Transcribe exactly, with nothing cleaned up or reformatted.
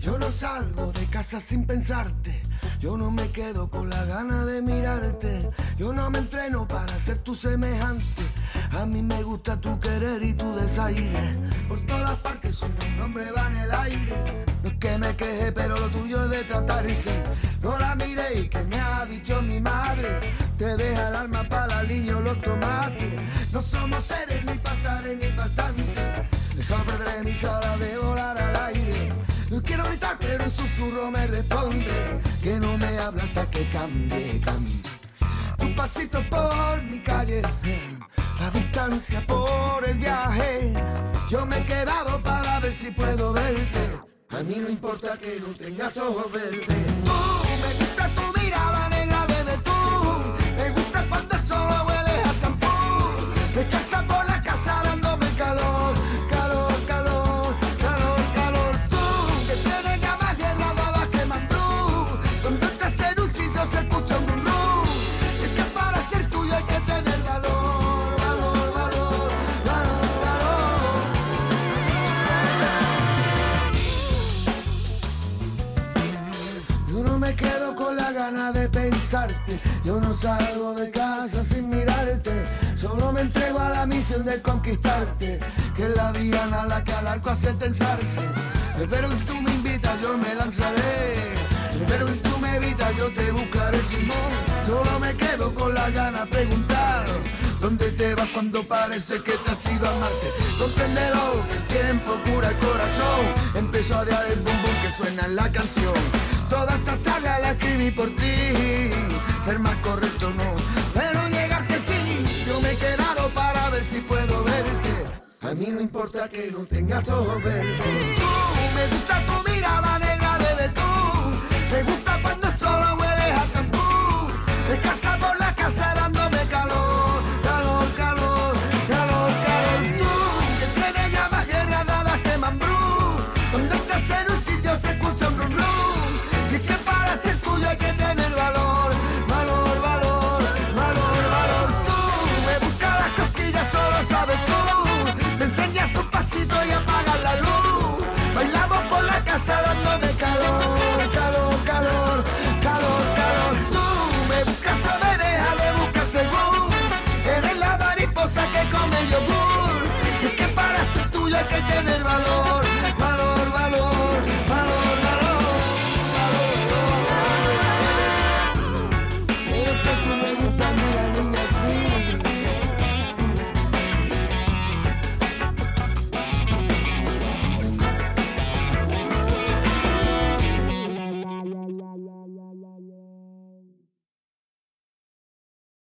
Yo no salgo de casa sin pensarte. Yo no me quedo con la gana de mirarte. Yo no me entreno para ser tu semejante. A mí me gusta tu querer y tu desaire. Por todas partes soy un hombre va en el aire. No es que me queje, pero lo tuyo es de tratarse. No la miré, que me ha dicho mi madre. Te deja el alma para el niño los tomates. No somos seres ni pastares ni bastantes. Solo perderé mis alas de volar al aire. No quiero gritar, pero un susurro me responde que no me habla hasta que cambie, cambie. Un pasito por mi calle, la distancia por el viaje. Yo me he quedado para ver si puedo verte. A mí no importa que no tengas ojos verdes. Tú, me gusta tu mirada negra desde tú. Me gusta cuando solo hueles a champú. Descansa por la casa dándome calor, calor, calor, calor, calor. Tú, que tienes llamas hierras dadas que mandú. Cuando estás en un sitio se escucha un rum rum. Y es que para ser tuyo hay que tener valor, valor, valor, valor, valor. Yo no me quedo con la gana de pensarte. Yo no salgo de casa sin mirarte. Solo me entrego a la misión de conquistarte, que es la diana a la que al arco hace tensarse. Pero si tú me invitas yo me lanzaré. Pero si tú me evitas yo te buscaré, Simón. Solo me quedo con la gana de preguntar ¿dónde te vas cuando parece que te has ido a Marte? Compréndelo, que el tiempo cura el corazón. Empezó a dar el bum bum que suena en la canción. Toda esta charla la escribí por ti. Ser más correcto no, pero llegarte sí. Yo me he quedado para ver si puedo verte. A mí no importa que no tengas ojos verdes. Tú, me gusta tu mirada negra desde tú. Me gusta cuando solo hueles a